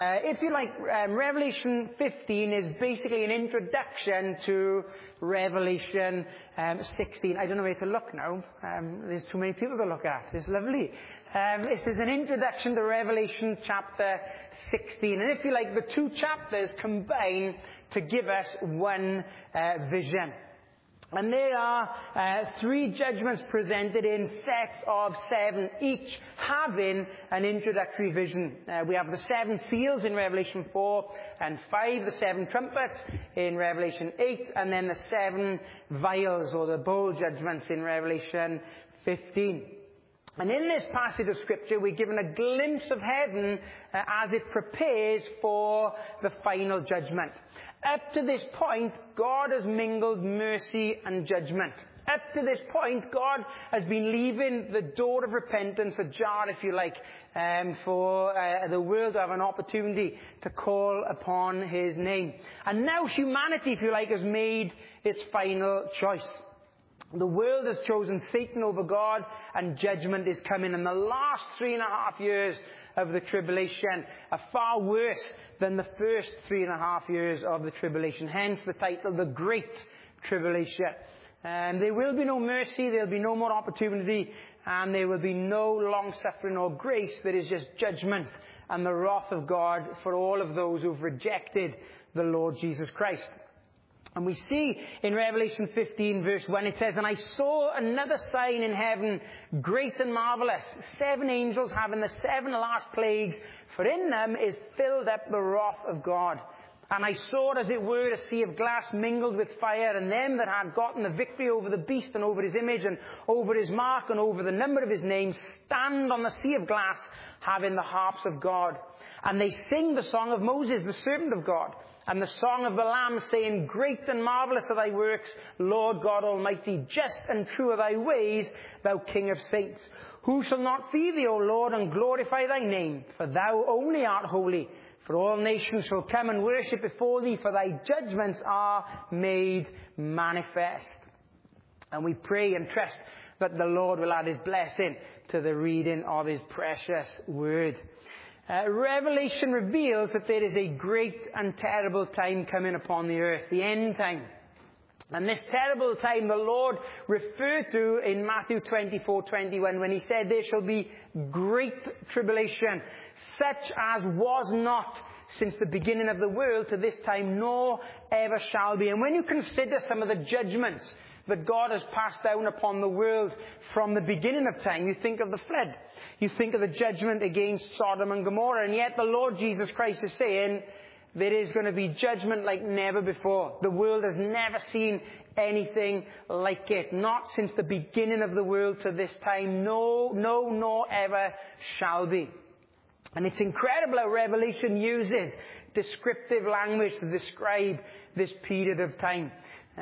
If you like, Revelation 15 is basically an introduction to Revelation 16. I don't know where to look now. There's too many people to look at. It's lovely. This is an introduction to Revelation chapter 16. And if you like, the two chapters combine to give us one vision. And there are three judgments presented in sets of 7, each having an introductory vision. We have the 7 seals in Revelation 4 and 5, the 7 trumpets in Revelation 8, and then the 7 vials or the bowl judgments in Revelation 15. And in this passage of Scripture, we're given a glimpse of heaven as it prepares for the final judgment. Up to this point, God has mingled mercy and judgment. Up to this point, God has been leaving the door of repentance ajar, if you like, for the world to have an opportunity to call upon His name. And now humanity, if you like, has made its final choice. The world has chosen Satan over God, and judgment is coming. And the last 3.5 years of the tribulation are far worse than the first 3.5 years of the tribulation. Hence the title, The Great Tribulation. And there will be no mercy, there will be no more opportunity, and there will be no long-suffering or grace. There is just judgment and the wrath of God for all of those who've rejected the Lord Jesus Christ. And we see in Revelation 15 verse 1, it says, "And I saw another sign in heaven, great and marvelous, 7 angels having the 7 last plagues, for in them is filled up the wrath of God. And I saw, as it were, a sea of glass mingled with fire, and them that had gotten the victory over the beast and over his image and over his mark and over the number of his name stand on the sea of glass, having the harps of God. And they sing the song of Moses, the servant of God, and the song of the Lamb, saying, Great and marvelous are thy works, Lord God Almighty. Just and true are thy ways, thou King of saints. Who shall not fear thee, O Lord, and glorify thy name? For thou only art holy. For all nations shall come and worship before thee, for thy judgments are made manifest." And we pray and trust that the Lord will add his blessing to the reading of his precious word. Revelation reveals that there is a great and terrible time coming upon the earth, the end time. And this terrible time the Lord referred to in Matthew 24:21 when he said, "There shall be great tribulation, such as was not since the beginning of the world to this time, nor ever shall be." And when you consider some of the judgments that God has passed down upon the world from the beginning of time, you think of the flood. You think of the judgment against Sodom and Gomorrah. And yet the Lord Jesus Christ is saying there is going to be judgment like never before. The world has never seen anything like it. Not since the beginning of the world to this time. No, nor ever shall be. And it's incredible how Revelation uses descriptive language to describe this period of time.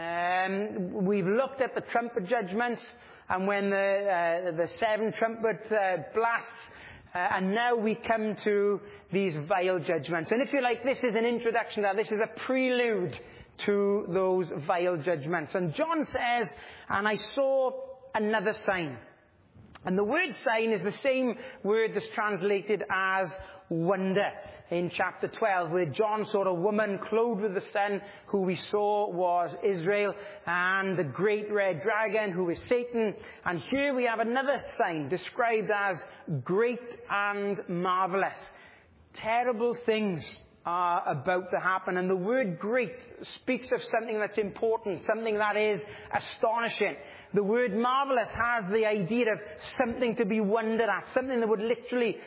We've looked at the trumpet judgments, and when the 7 trumpet blasts, and now we come to these vial judgments. And if you like, this is an introduction to that. This is a prelude to those vial judgments. And John says, "And I saw another sign." And the word sign is the same word that's translated as wonder in chapter 12, where John saw a woman clothed with the sun, who we saw was Israel, and the great red dragon, who is Satan. And here we have another sign described as great and marvelous. Terrible things are about to happen. And the word great speaks of something that's important, something that is astonishing. The word marvelous has the idea of something to be wondered at, something that would literally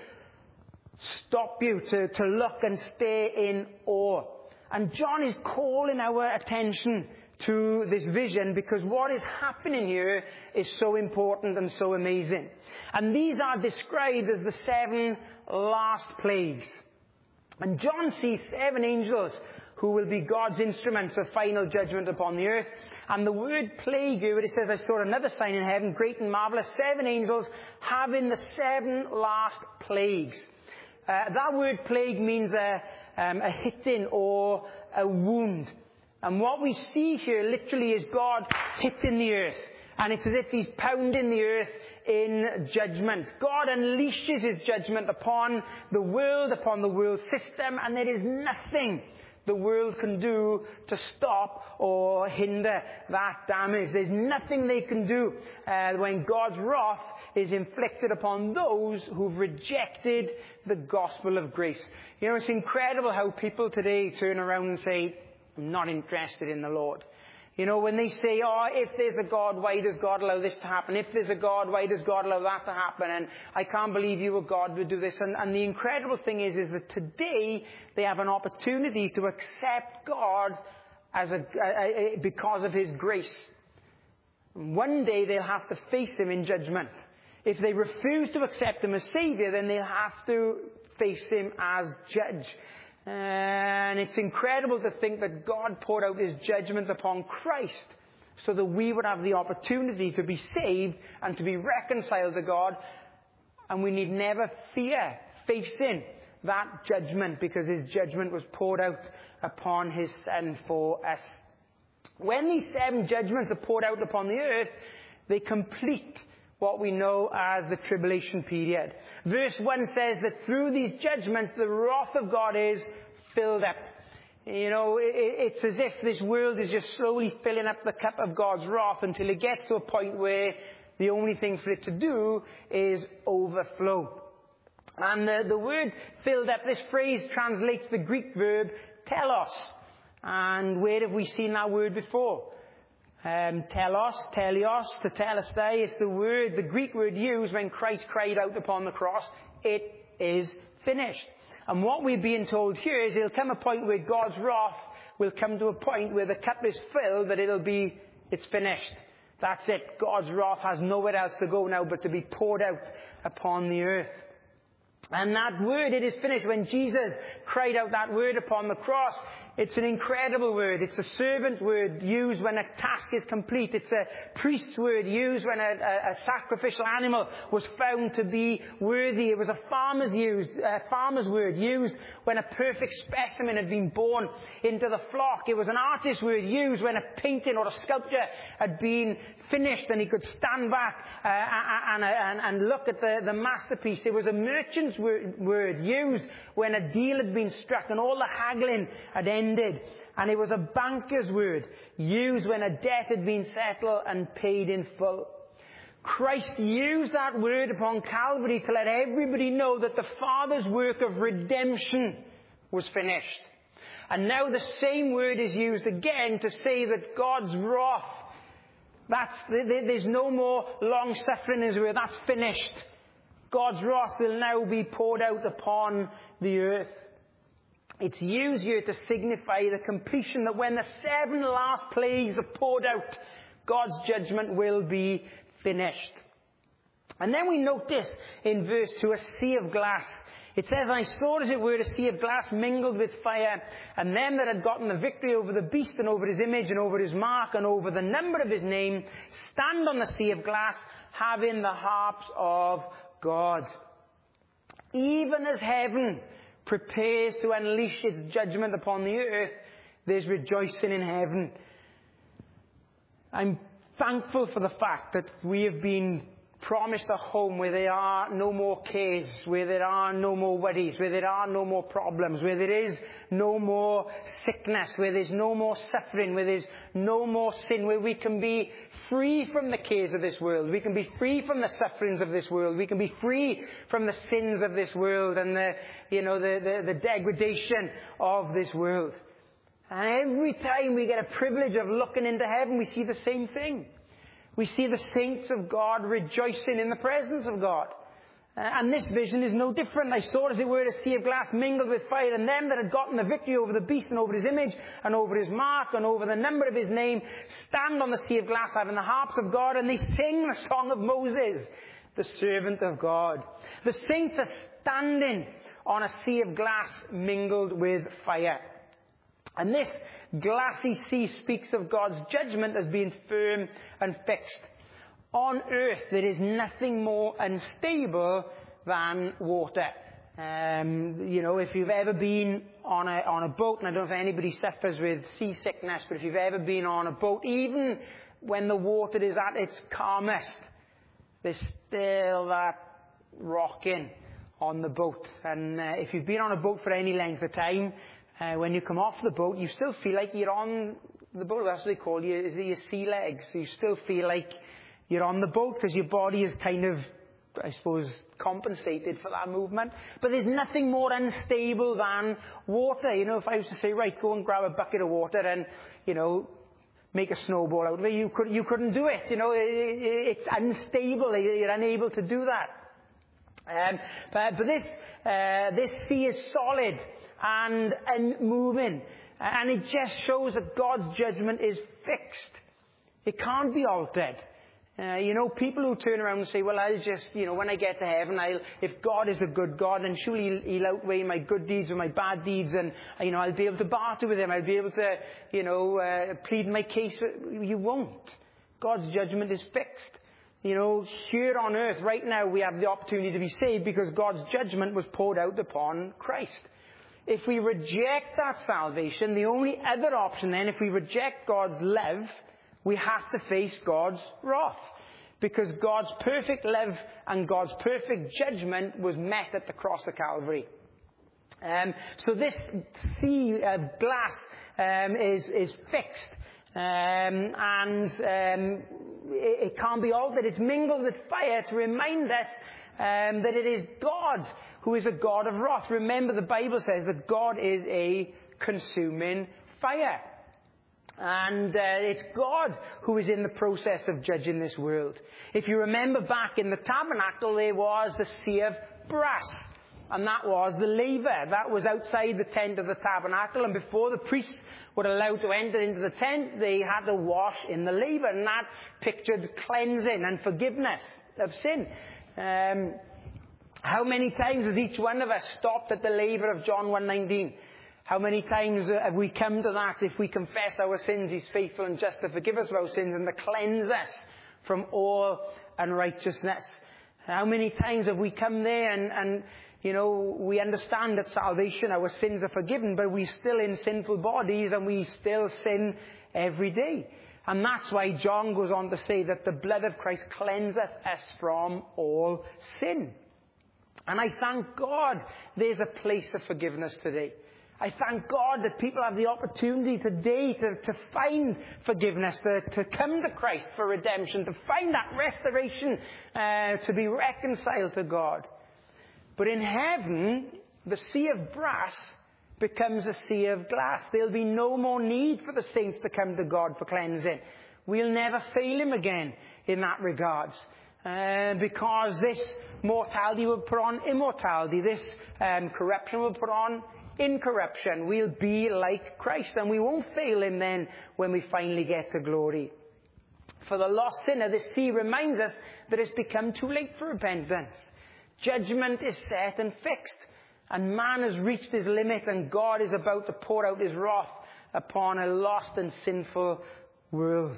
stop you to look and stare in awe. And John is calling our attention to this vision because what is happening here is so important and so amazing. And these are described as the 7 last plagues. And John sees 7 angels who will be God's instruments of final judgment upon the earth. And the word plague here, it says, "I saw another sign in heaven, great and marvelous, 7 angels having the 7 last plagues." That word plague means a hitting or a wound. And what we see here literally is God hitting the earth And it's as if he's pounding the earth in judgment. God unleashes his judgment upon the world system, and there is nothing the world can do to stop or hinder that damage. There's nothing they can do when God's wrath is inflicted upon those who've rejected the gospel of grace. You know, it's incredible how people today turn around and say, I'm not interested in the Lord. You know, when they say, oh, if there's a God, why does God allow this to happen? If there's a God, why does God allow that to happen? And I can't believe you, a God, would do this. And the incredible thing is that today they have an opportunity to accept God as because of his grace. One day they'll have to face him in judgment. If they refuse to accept him as Savior, then they'll have to face him as judge. And it's incredible to think that God poured out his judgment upon Christ so that we would have the opportunity to be saved and to be reconciled to God. And we need never fear facing that judgment, because his judgment was poured out upon his Son for us. When these 7 judgments are poured out upon the earth, they complete what we know as the tribulation period. Verse 1 says that through these judgments, the wrath of God is filled up. You know, it's as if this world is just slowly filling up the cup of God's wrath until it gets to a point where the only thing for it to do is overflow. And the word filled up, this phrase translates the Greek verb telos. And where have we seen that word before? Telos, telios, tetelestai is the Greek word used when Christ cried out upon the cross, it is finished. And what we're being told here is there'll come a point where God's wrath will come to a point where the cup is filled, that it's finished. That's it. God's wrath has nowhere else to go now but to be poured out upon the earth. And that word, it is finished, when Jesus cried out that word upon the cross, it's an incredible word. It's a servant word used when a task is complete. It's a priest's word used when a sacrificial animal was found to be worthy. It was a farmer's word used when a perfect specimen had been born into the flock. It was an artist's word used when a painting or a sculpture had been finished and he could stand back and look at the masterpiece. It was a merchant's word used when a deal had been struck and all the haggling had ended. And it was a banker's word used when a debt had been settled and paid in full. Christ used that word upon Calvary to let everybody know that the Father's work of redemption was finished. And now the same word is used again to say that God's wrath, there's no more long suffering in his word, that's finished. God's wrath will now be poured out upon the earth. It's used here to signify the completion, that when the 7 last plagues are poured out, God's judgment will be finished. And then we notice in verse 2 a sea of glass. It says, I saw as it were a sea of glass mingled with fire, and them that had gotten the victory over the beast and over his image and over his mark and over the number of his name, stand on the sea of glass, having the harps of God. Even as heaven prepares to unleash its judgment upon the earth, there's rejoicing in heaven. I'm thankful for the fact that we have been promised a home where there are no more cares, where there are no more worries, where there are no more problems, where there is no more sickness, where there's no more suffering, where there's no more sin, where we can be free from the cares of this world. We can be free from the sufferings of this world. We can be free from the sins of this world and the degradation of this world. And every time we get a privilege of looking into heaven, we see the same thing. We see the saints of God rejoicing in the presence of God. And this vision is no different. I saw, as it were, a sea of glass mingled with fire, and them that had gotten the victory over the beast and over his image and over his mark and over the number of his name stand on the sea of glass, having the harps of God, and they sing the song of Moses, the servant of God. The saints are standing on a sea of glass mingled with fire. And this glassy sea speaks of God's judgment as being firm and fixed. On earth, there is nothing more unstable than water. If you've ever been on a boat, and I don't know if anybody suffers with seasickness, but if you've ever been on a boat, even when the water is at its calmest, there's still that rocking on the boat. And if you've been on a boat for any length of time, when you come off the boat, you still feel like you're on the boat. That's what they call you, is your sea legs. You still feel like you're on the boat because your body is kind of, I suppose, compensated for that movement. But there's nothing more unstable than water. You know, if I was to say, right, go and grab a bucket of water and, you know, make a snowball out of it, you couldn't do it. You know, it's unstable. You're unable to do that. But this sea is solid and moving. And it just shows that God's judgment is fixed. It can't be altered. You know, people who turn around and say, well, I'll just, you know, when I get to heaven, if God is a good God, then surely he'll outweigh my good deeds with my bad deeds, and, you know, I'll be able to barter with him, I'll be able to, you know, plead my case. You won't. God's judgment is fixed. You know, here on earth, right now, we have the opportunity to be saved because God's judgment was poured out upon Christ. If we reject that salvation, the only other option then, if we reject God's love, we have to face God's wrath. Because God's perfect love and God's perfect judgment was met at the cross of Calvary. So this sea of glass is fixed. It can't be altered. It's mingled with fire to remind us that it is God who is a God of wrath. Remember, the Bible says that God is a consuming fire. And it's God who is in the process of judging this world. If you remember back in the tabernacle, there was the sea of brass. And that was the laver. That was outside the tent of the tabernacle. And before the priests were allowed to enter into the tent, they had to wash in the laver. And that pictured cleansing and forgiveness of sin. How many times has each one of us stopped at the laver of John 1:19? How many times have we come to that? If we confess our sins, he's faithful and just to forgive us of our sins and to cleanse us from all unrighteousness. How many times have we come there and you know, we understand that salvation, our sins are forgiven, but we're still in sinful bodies and we still sin every day. And that's why John goes on to say that the blood of Christ cleanseth us from all sin. And I thank God there's a place of forgiveness today. I thank God that people have the opportunity today to find forgiveness, to come to Christ for redemption, to find that restoration, to be reconciled to God. But in heaven, the sea of brass becomes a sea of glass. There'll be no more need for the saints to come to God for cleansing. We'll never fail him again in that regards. Because this mortality will put on immortality. This corruption will put on incorruption. We'll be like Christ, and we won't fail him then when we finally get to glory. For the lost sinner, this sea reminds us that it's become too late for repentance. Judgment is set and fixed, and man has reached his limit, and God is about to pour out his wrath upon a lost and sinful world.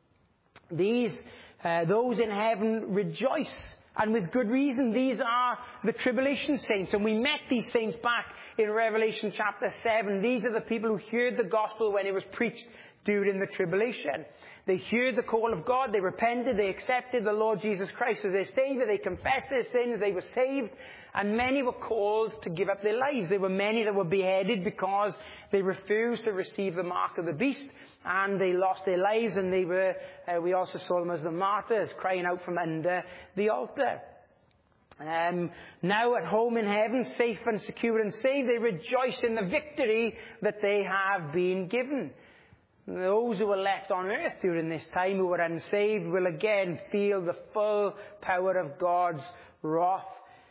Those in heaven rejoice, and with good reason. These are the tribulation saints, and we met these saints back in Revelation chapter 7. These are the people who heard the gospel when it was preached during the tribulation. They heard the call of God, they repented, they accepted the Lord Jesus Christ as their Savior, they confessed their sins, they were saved, and many were called to give up their lives. There were many that were beheaded because they refused to receive the mark of the beast, and they lost their lives, and they were, we also saw them as the martyrs, crying out from under the altar. Now at home in heaven, safe and secure and saved, they rejoice in the victory that they have been given. Those who were left on earth during this time, who were unsaved, will again feel the full power of God's wrath.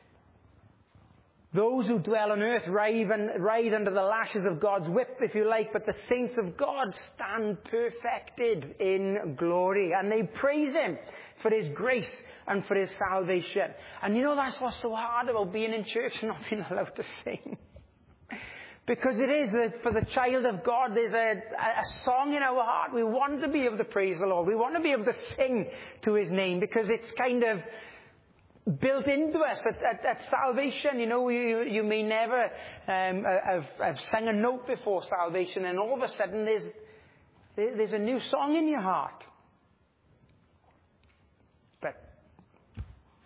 Those who dwell on earth ride under the lashes of God's whip, if you like, but the saints of God stand perfected in glory, and they praise him for his grace and for his salvation. And you know, that's what's so hard about being in church and not being allowed to sing. Because it is that for the child of God, there's a song in our heart. We want to be able to praise the Lord. We want to be able to sing to his name, because it's kind of built into us at salvation. You know, you may never have sung a note before salvation, and all of a sudden there's a new song in your heart.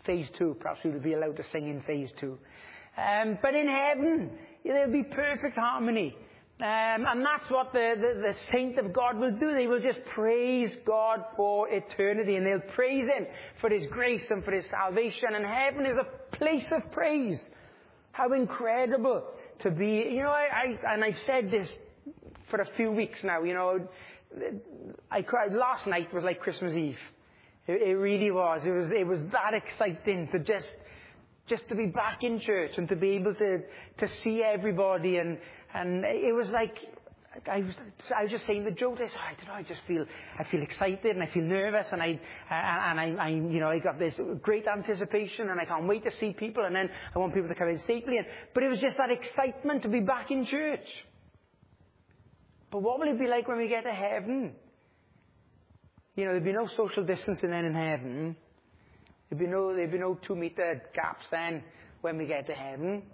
phase 2. Perhaps we'll be allowed to sing in phase 2. But in heaven, there'll be perfect harmony. And that's what the saint of God will do. They will just praise God for eternity. And they'll praise Him for His grace and for His salvation. And heaven is a place of praise. How incredible to be. I've said this for a few weeks now. I cried. Last night was like Christmas Eve. It really was. It was that exciting to just to be back in church and to be able to see everybody, and it was like I was just saying to Joe this. I feel excited and I feel nervous, and I got this great anticipation, and I can't wait to see people, and then I want people to come in safely. But it was just that excitement to be back in church. But what will it be like when we get to heaven? There'll be no social distancing then in heaven. There'll be no 2-meter gaps then when we get to heaven.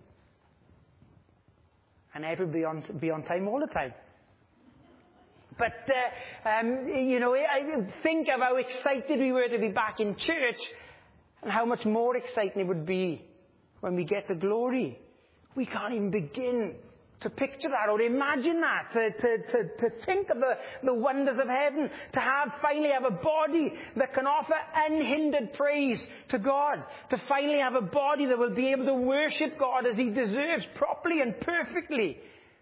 And everybody be on time all the time. But, I think of how excited we were to be back in church, and how much more exciting it would be when we get to glory. We can't even begin to picture that or imagine that, to think of the wonders of heaven, to finally have a body that can offer unhindered praise to God, to finally have a body that will be able to worship God as He deserves, properly and perfectly.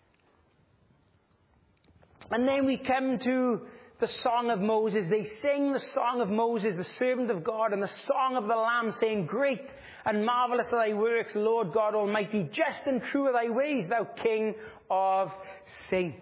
And then we come to the Song of Moses. They sing the Song of Moses, the servant of God, and the Song of the Lamb, saying, "Great and marvelous are thy works, Lord God Almighty. Just and true are thy ways, thou King of saints.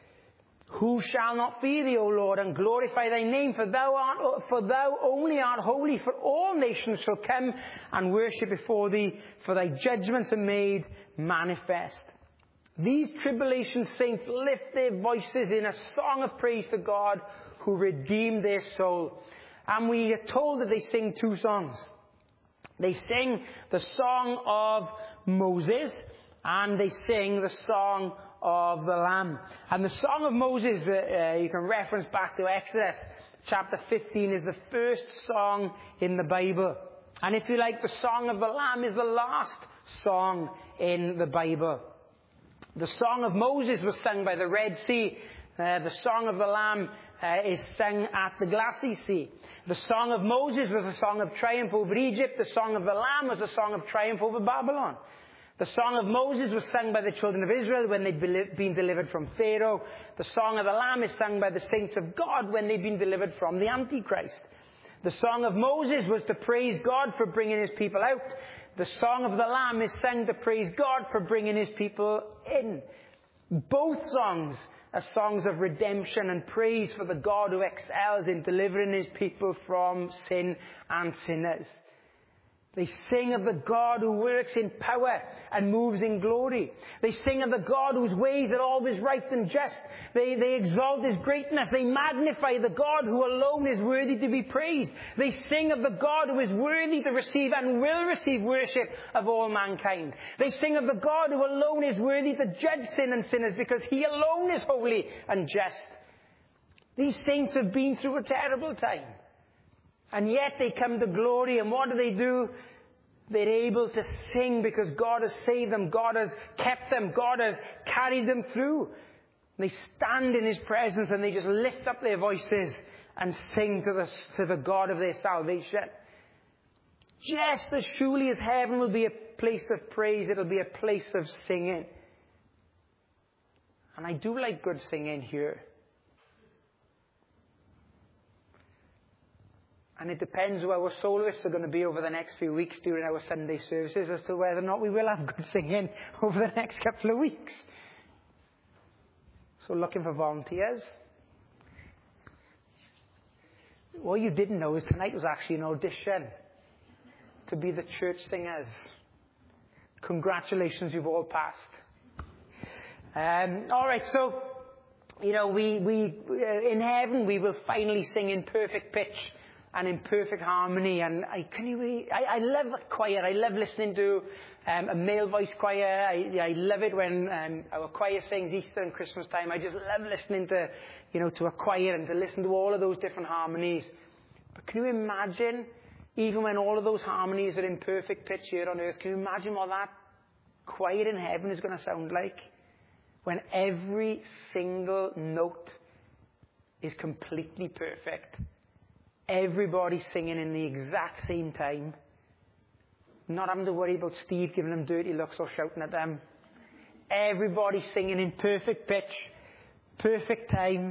Who shall not fear thee, O Lord, and glorify thy name? For thou only art holy. For all nations shall come and worship before thee, for thy judgments are made manifest." These tribulation saints lift their voices in a song of praise to God, who redeemed their soul. And we are told that they sing 2 songs. They sing the Song of Moses, and they sing the Song of the Lamb. And the Song of Moses, you can reference back to Exodus chapter 15, is the first song in the Bible. And if you like, the Song of the Lamb is the last song in the Bible. The Song of Moses was sung by the Red Sea. The Song of the Lamb is sung at the Glassy Sea. The Song of Moses was a song of triumph over Egypt. The Song of the Lamb was a song of triumph over Babylon. The Song of Moses was sung by the children of Israel when they'd been delivered from Pharaoh. The Song of the Lamb is sung by the saints of God when they'd been delivered from the Antichrist. The Song of Moses was to praise God for bringing His people out. The Song of the Lamb is sung to praise God for bringing His people in. Both songs are songs of redemption and praise for the God who excels in delivering His people from sin and sinners. They sing of the God who works in power and moves in glory. They sing of the God whose ways are always right and just. They exalt His greatness. They magnify the God who alone is worthy to be praised. They sing of the God who is worthy to receive and will receive worship of all mankind. They sing of the God who alone is worthy to judge sin and sinners, because He alone is holy and just. These saints have been through a terrible time. And yet they come to glory, and what do? They're able to sing because God has saved them, God has kept them, God has carried them through. They stand in His presence and they just lift up their voices and sing to the God of their salvation. Just as surely as heaven will be a place of praise, it'll be a place of singing. And I do like good singing here. And it depends who our soloists are going to be over the next few weeks during our Sunday services as to whether or not we will have good singing over the next couple of weeks. So looking for volunteers. What you didn't know is tonight was actually an audition to be the church singers. Congratulations, you've all passed. All right, so, we in heaven we will finally sing in perfect pitch and in perfect harmony. And I love the choir. I love listening to a male voice choir. I love it when our choir sings Easter and Christmas time. I just love listening to a choir and to listen to all of those different harmonies. But can you imagine Even when all of those harmonies are in perfect pitch here on earth, can you imagine what that choir in heaven is going to sound like? When every single note is completely perfect. Everybody singing in the exact same time. Not having to worry about Steve giving them dirty looks or shouting at them. Everybody singing in perfect pitch, perfect time.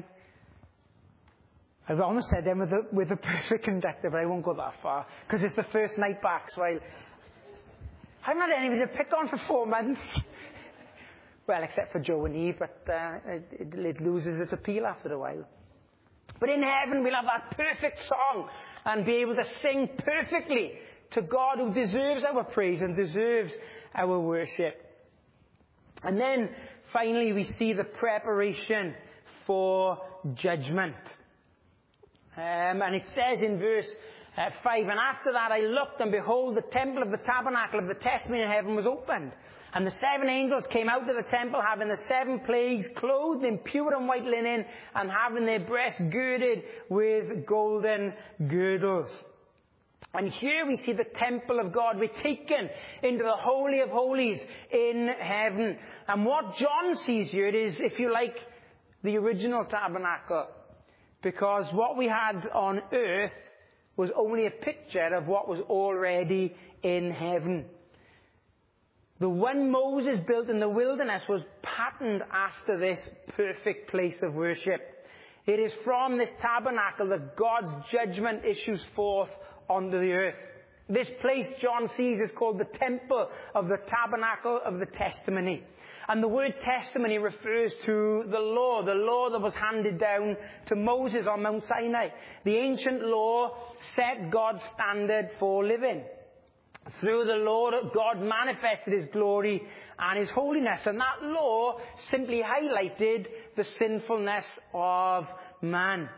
I've almost said them with a perfect conductor, but I won't go that far, because it's the first night back, so I haven't had anybody to pick on for 4 months. Well, except for Joe and Eve, but it loses its appeal after a while. But in heaven, we'll have that perfect song and be able to sing perfectly to God, who deserves our praise and deserves our worship. And then, finally, we see the preparation for judgment. And it says in verse 5, and after that I looked, and behold, the temple of the tabernacle of the testimony in heaven was opened. And the 7 angels came out of the temple, having the 7 plagues, clothed in pure and white linen, and having their breasts girded with golden girdles. And here we see the temple of God. We're taken into the Holy of Holies in heaven. And what John sees here is, if you like, the original tabernacle. Because what we had on earth was only a picture of what was already in heaven. The one Moses built in the wilderness was patterned after this perfect place of worship. It is from this tabernacle that God's judgment issues forth onto the earth. This place John sees is called the temple of the tabernacle of the testimony. And the word testimony refers to the law that was handed down to Moses on Mount Sinai. The ancient law set God's standard for living. Through the law, God manifested His glory and His holiness. And that law simply highlighted the sinfulness of man.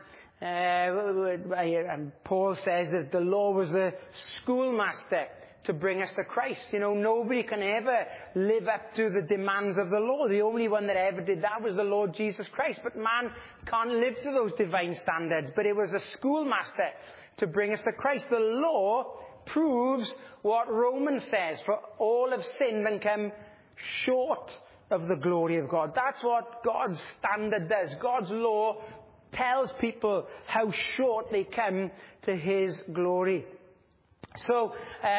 And Paul says that the law was a schoolmaster to bring us to Christ. You know, nobody can ever live up to the demands of the law. The only one that ever did that was the Lord Jesus Christ. But man can't live to those divine standards. But it was a schoolmaster to bring us to Christ. The law proves what Romans says, for all have sinned and come short of the glory of God. That's what God's standard does. God's law tells people how short they come to His glory. So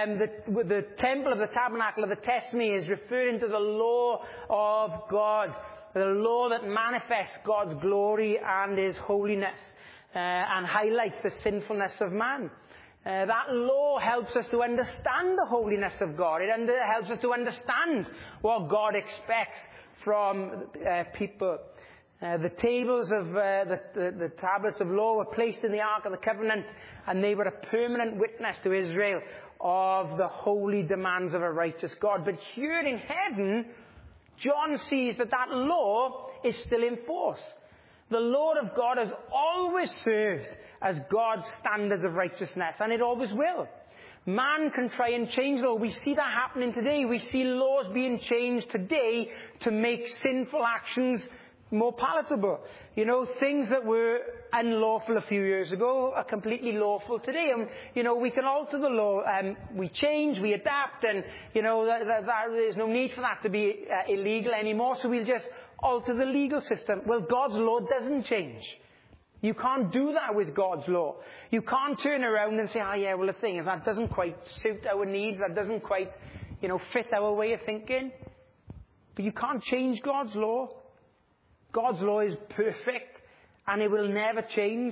the temple of the tabernacle of the testimony is referring to the law of God, the law that manifests God's glory and His holiness, and highlights the sinfulness of man. That law helps us to understand the holiness of God. It helps us to understand what God expects from people. The tables of the tablets of law were placed in the Ark of the Covenant, and they were a permanent witness to Israel of the holy demands of a righteous God. But here in heaven, John sees that law is still in force. The Lord of God has always served as God's standards of righteousness, and it always will. Man can try and change law. We see that happening today. We see laws being changed today to make sinful actions more palatable. You know, things that were unlawful a few years ago are completely lawful today. And, you know, we can alter the law. We change, we adapt, and, you know, there's no need for that to be illegal anymore, so we'll just alter the legal system. Well, God's law doesn't change. You can't do that with God's law. You can't turn around and say, the thing is, that doesn't quite suit our needs, that doesn't quite, fit our way of thinking. But you can't change God's law. God's law is perfect, and it will never change.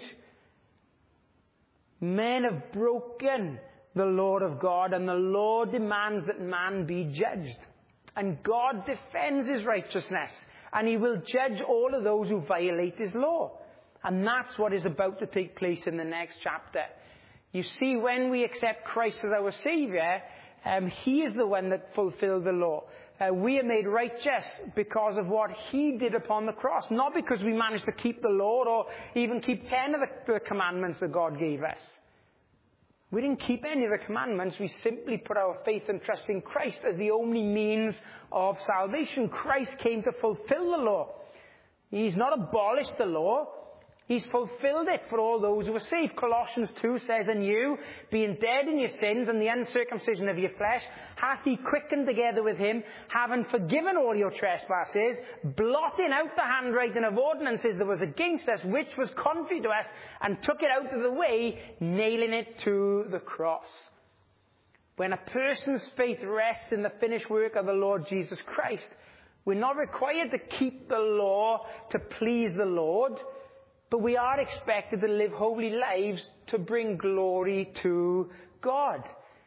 Men have broken the law of God, and the law demands that man be judged. And God defends His righteousness, and He will judge all of those who violate His law. And that's what is about to take place in the next chapter. You see, when we accept Christ as our Saviour, He is the one that fulfilled the law. We are made righteous because of what He did upon the cross. Not because we managed to keep the law or even keep 10 of the commandments that God gave us. We didn't keep any of the commandments. We simply put our faith and trust in Christ as the only means of salvation. Christ came to fulfill the law. He's not abolished the law. He's fulfilled it for all those who are saved. Colossians 2 says, "And you, being dead in your sins and the uncircumcision of your flesh, hath he quickened together with him, having forgiven all your trespasses, blotting out the handwriting of ordinances that was against us, which was contrary to us, and took it out of the way, nailing it to the cross." When a person's faith rests in the finished work of the Lord Jesus Christ, we're not required to keep the law to please the Lord, but we are expected to live holy lives to bring glory to God.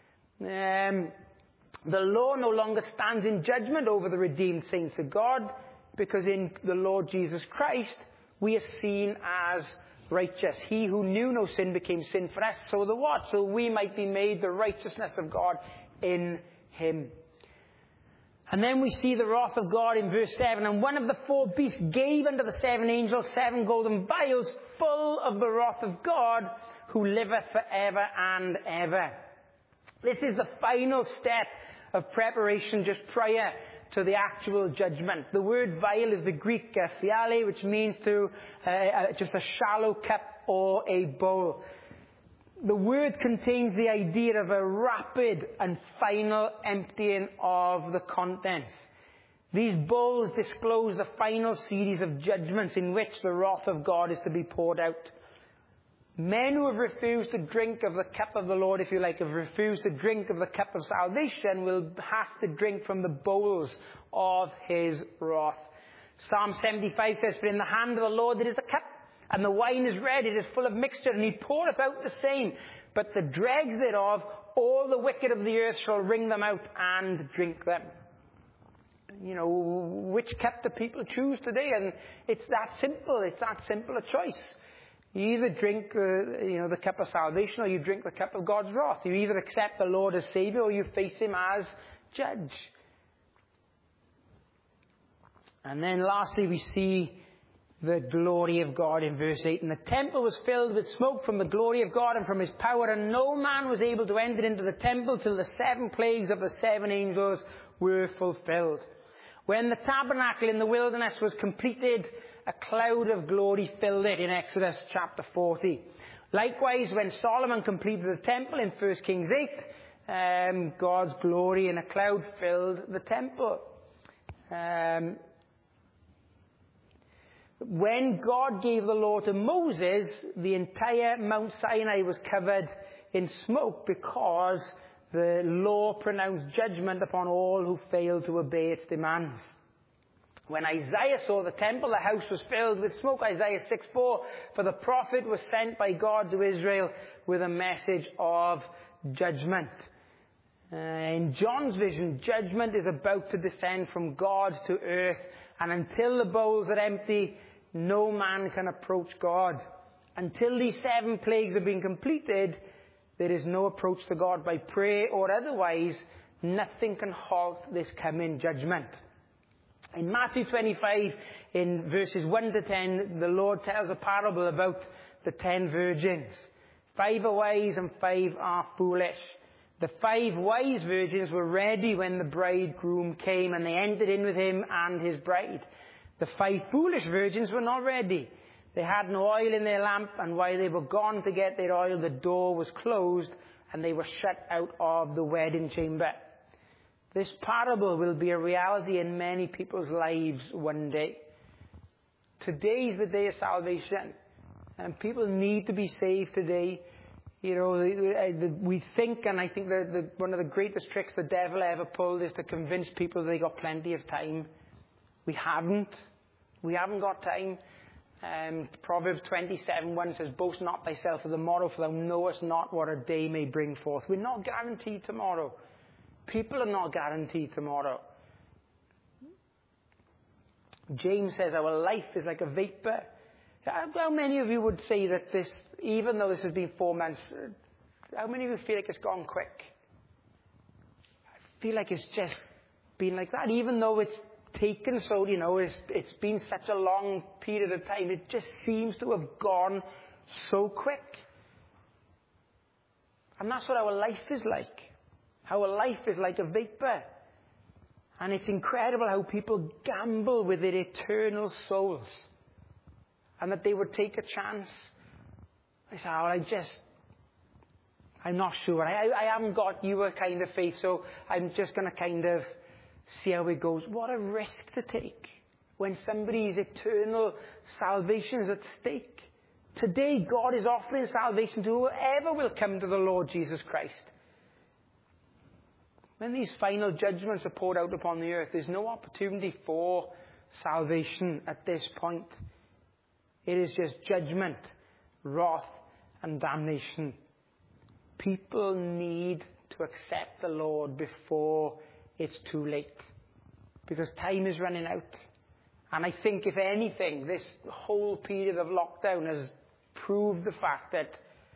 The law no longer stands in judgment over the redeemed saints of God, because in the Lord Jesus Christ, we are seen as righteous. He who knew no sin became sin for us, so the what? So we might be made the righteousness of God in him. And then we see the wrath of God in verse 7. "And one of the four beasts gave unto the seven angels 7 golden vials full of the wrath of God, who liveth for ever and ever." This is the final step of preparation just prior to the actual judgment. The word vial is the Greek phiale, which means just a shallow cup or a bowl. The word contains the idea of a rapid and final emptying of the contents. These bowls disclose the final series of judgments in which the wrath of God is to be poured out. Men who have refused to drink of the cup of the Lord, if you like, have refused to drink of the cup of salvation, will have to drink from the bowls of his wrath. Psalm 75 says, "For in the hand of the Lord there is a cup, and the wine is red, it is full of mixture, and he poureth out the same. But the dregs thereof, all the wicked of the earth shall wring them out and drink them." You know, which cup do people choose today? And it's that simple. It's that simple a choice. You either drink, the cup of salvation, or you drink the cup of God's wrath. You either accept the Lord as Savior, or you face him as judge. And then lastly, we see the glory of God in verse 8. "And the temple was filled with smoke from the glory of God and from his power, and no man was able to enter into the temple till the 7 plagues of the 7 angels were fulfilled." When the tabernacle in the wilderness was completed, a cloud of glory filled it in Exodus chapter 40. Likewise, when Solomon completed the temple in 1 Kings 8, God's glory in a cloud filled the temple. When God gave the law to Moses, the entire Mount Sinai was covered in smoke, because the law pronounced judgment upon all who failed to obey its demands. When Isaiah saw the temple, the house was filled with smoke. Isaiah 6:4, "For the prophet was sent by God to Israel with a message of judgment." In John's vision, judgment is about to descend from God to earth, and until the bowls are empty, no man can approach God. Until these 7 plagues have been completed, there is no approach to God by prayer or otherwise. Nothing can halt this coming judgment. In Matthew 25, in verses 1 to 10, the Lord tells a parable about the 10 virgins. 5 are wise and 5 are foolish. The 5 wise virgins were ready when the bridegroom came, and they entered in with him and his bride. The 5 foolish virgins were not ready. They had no oil in their lamp, and while they were gone to get their oil, the door was closed, and they were shut out of the wedding chamber. This parable will be a reality in many people's lives one day. Today's the day of salvation, and people need to be saved today. You know, we think, and I think that one of the greatest tricks the devil ever pulled is to convince people they got plenty of time. We haven't. We haven't got time. Proverbs 27:1 says, "Boast not thyself of the morrow, for thou knowest not what a day may bring forth." We're not guaranteed tomorrow. People are not guaranteed tomorrow. James says our life is like a vapor. How many of you would say that this, even though this has been 4 months, how many of you feel like it's gone quick? I feel like it's just been like that, even though it's taken so, it's been such a long period of time. It just seems to have gone so quick. And that's what our life is like. Our life is like a vapor. And it's incredible how people gamble with their eternal souls. and that they would take a chance. I said, I'm not sure. I haven't got your kind of faith, so I'm just going to kind of see how it goes. What a risk to take when somebody's eternal salvation is at stake. Today, God is offering salvation to whoever will come to the Lord Jesus Christ. When these final judgments are poured out upon the earth, there's no opportunity for salvation at this point. It is just judgment, wrath, and damnation. People need to accept the Lord before it's too late, because time is running out. And I think, if anything, this whole period of lockdown has proved the fact that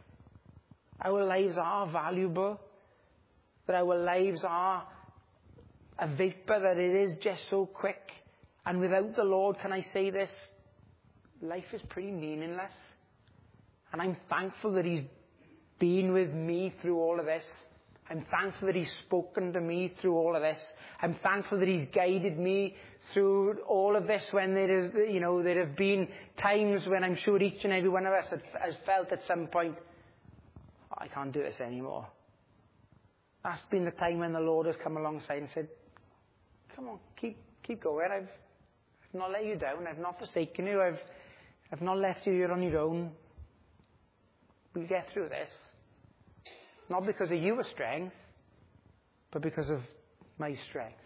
our lives are valuable, that our lives are a vapor, that it is just so quick. And without the Lord, can I say this? Life is pretty meaningless. And I'm thankful that He's been with me through all of this. I'm thankful that He's spoken to me through all of this. I'm thankful that He's guided me through all of this when there have been times when I'm sure each and every one of us has felt at some point, I can't do this anymore. That's been the time when the Lord has come alongside and said, come on, keep going. I've not let you down. I've not forsaken you. I've not left you here on your own. We'll get through this. Not because of your strength, but because of my strength.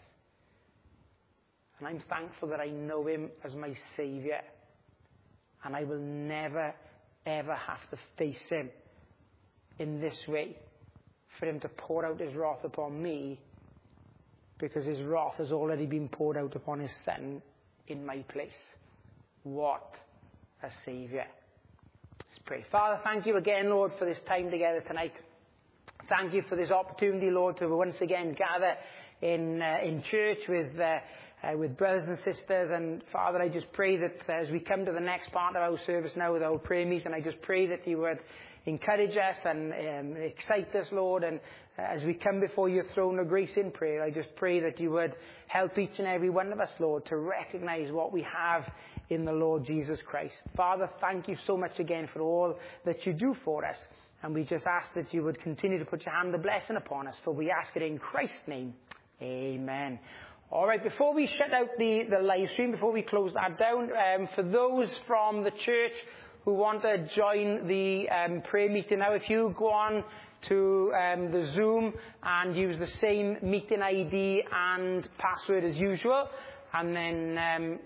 And I'm thankful that I know Him as my Saviour. And I will never, ever have to face Him in this way, for Him to pour out His wrath upon me, because His wrath has already been poured out upon His Son in my place. What a Saviour. Let's pray. Father, thank you again, Lord, for this time together tonight. Thank you for this opportunity, Lord, to once again gather in church with brothers and sisters. And Father, I just pray that as we come to the next part of our service now with our prayer meeting, I just pray that you would encourage us and excite us, Lord. And as we come before your throne of grace in prayer, I just pray that you would help each and every one of us, Lord, to recognize what we have in the Lord Jesus Christ. Father, thank you so much again for all that you do for us. And we just ask that you would continue to put your hand of blessing upon us, for we ask it in Christ's name. Amen. All right, before we shut out the live stream, before we close that down, for those from the church who want to join the prayer meeting now, if you go on to the Zoom and use the same meeting ID and password as usual, and then